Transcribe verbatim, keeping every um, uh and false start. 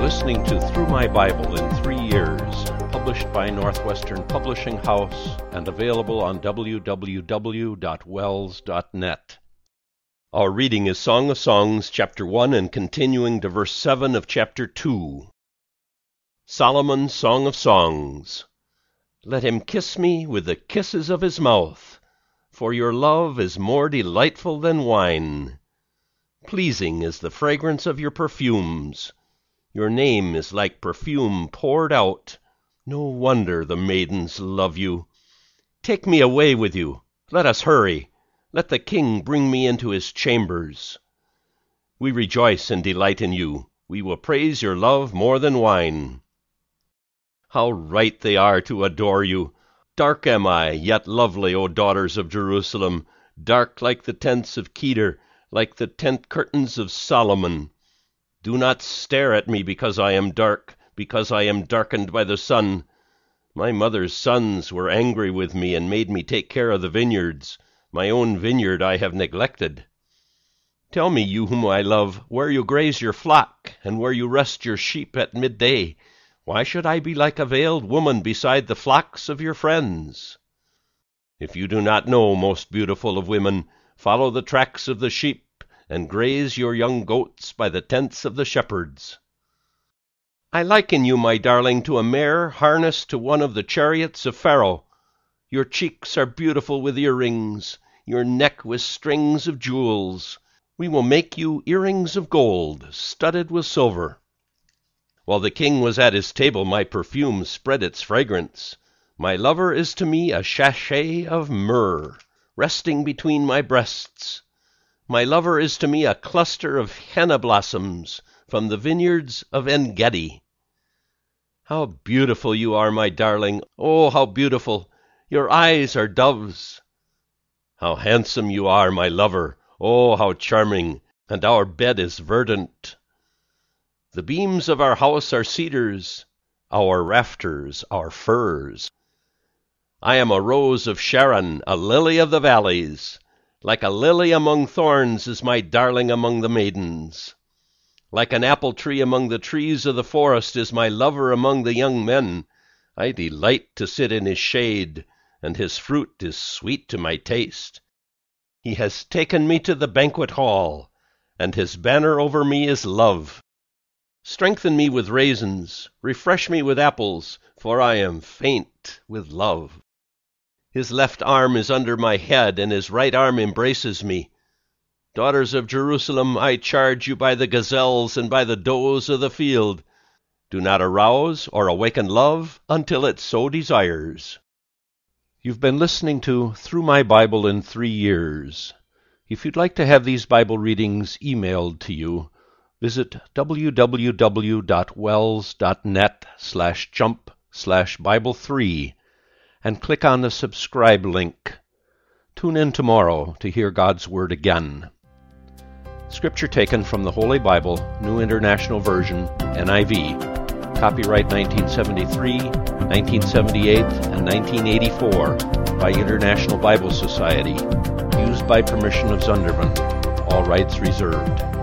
listening to Through My Bible in Three Years, published by Northwestern Publishing House and available on w w w dot wells dot net. Our reading is Song of Songs, chapter one, and continuing to verse seven of chapter two. Solomon's Song of Songs. Let him kiss me with the kisses of his mouth, for your love is more delightful than wine. Pleasing is the fragrance of your perfumes. Your name is like perfume poured out. No wonder the maidens love you. Take me away with you. Let us hurry. Let the king bring me into his chambers. We rejoice and delight in you. We will praise your love more than wine. How right they are to adore you. Dark am I, yet lovely, O daughters of Jerusalem, dark like the tents of Kedar, like the tent curtains of Solomon. Do not stare at me because I am dark, because I am darkened by the sun. My mother's sons were angry with me and made me take care of the vineyards. My own vineyard I have neglected. Tell me, you whom I love, where you graze your flock, and where you rest your sheep at midday. Why should I be like a veiled woman beside the flocks of your friends? If you do not know, most beautiful of women, follow the tracks of the sheep, and graze your young goats by the tents of the shepherds. I liken you, my darling, to a mare harnessed to one of the chariots of Pharaoh. Your cheeks are beautiful with earrings, your neck with strings of jewels. We will make you earrings of gold, studded with silver. While the king was at his table, my perfume spread its fragrance. My lover is to me a sachet of myrrh, resting between my breasts. My lover is to me a cluster of henna blossoms from the vineyards of En-gedi. How beautiful you are, my darling! Oh, how beautiful! Your eyes are doves. How handsome you are, my lover! Oh, how charming! And our bed is verdant. The beams of our house are cedars, our rafters are firs. I am a rose of Sharon, a lily of the valleys. Like a lily among thorns is my darling among the maidens. Like an apple tree among the trees of the forest is my lover among the young men. I delight to sit in his shade, and his fruit is sweet to my taste. He has taken me to the banquet hall, and his banner over me is love. Strengthen me with raisins, refresh me with apples, for I am faint with love. His left arm is under my head, and his right arm embraces me. Daughters of Jerusalem, I charge you by the gazelles and by the does of the field, do not arouse or awaken love until it so desires. You've been listening to Through My Bible in Three Years. If you'd like to have these Bible readings emailed to you, visit w w w dot wells dot net slash jump slash Bible three and click on the subscribe link. Tune in tomorrow to hear God's Word again. Scripture taken from the Holy Bible, New International Version, N I V. Copyright nineteen seventy-three, nineteen seventy-eight, and nineteen eighty-four by International Bible Society. Used by permission of Zunderman. All rights reserved.